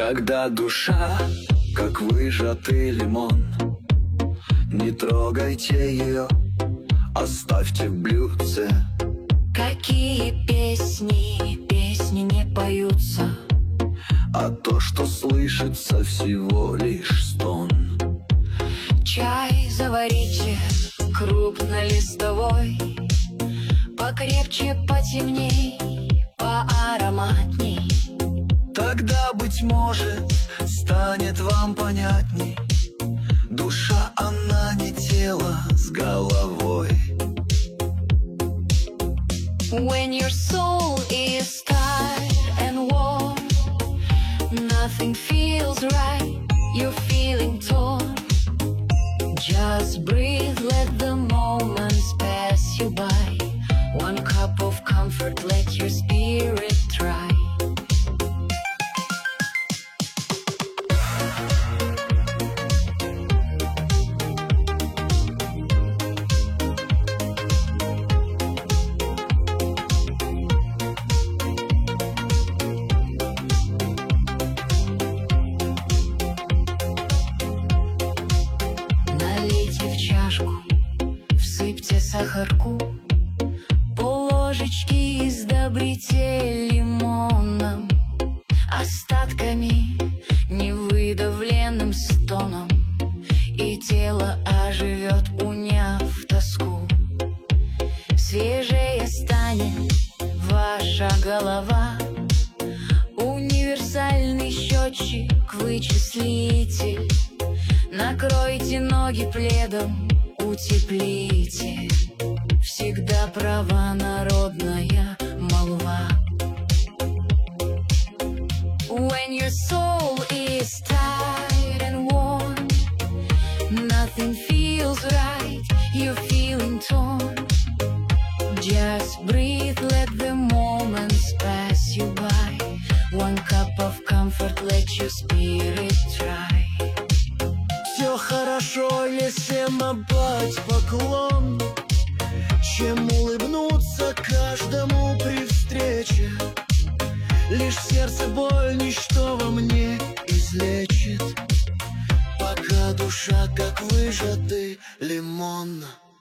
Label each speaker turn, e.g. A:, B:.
A: Когда душа, как выжатый лимон, не трогайте ее, оставьте в блюдце.
B: Какие песни, песни не поются,
A: А то, что слышится, всего лишь стон.
B: чай заварите крупнолистовой, покрепче, потемней, поароматней.
A: Тогда, быть может, станет вам понятней. Душа, она не тело с головой.
B: When your soul is tired and warm, nothing feels right, you're feeling torn. Just breathe, let the moments pass you by. One cup of comfort, let your spirit try. Налейте в чашку, всыпьте сахарку, полложечки сдобрите лимоном, остатками невыдавленным стоном, и тело оживет, уняв тоску. Свежее станет ваша голова, универсальный счетчик-вычислитель. Накройте ноги пледом, утеплите. Всегда права народная молва. When your soul is tired and worn, nothing feels right, you're feeling torn. Just breathe, let the moments pass you by. One cup of comfort, let your spirit try.
A: Все хорошо, если отдать поклон, чем улыбнуться каждому при встрече. Лишь сердце боль ничто во мне излечит, пока душа, как выжатый лимон.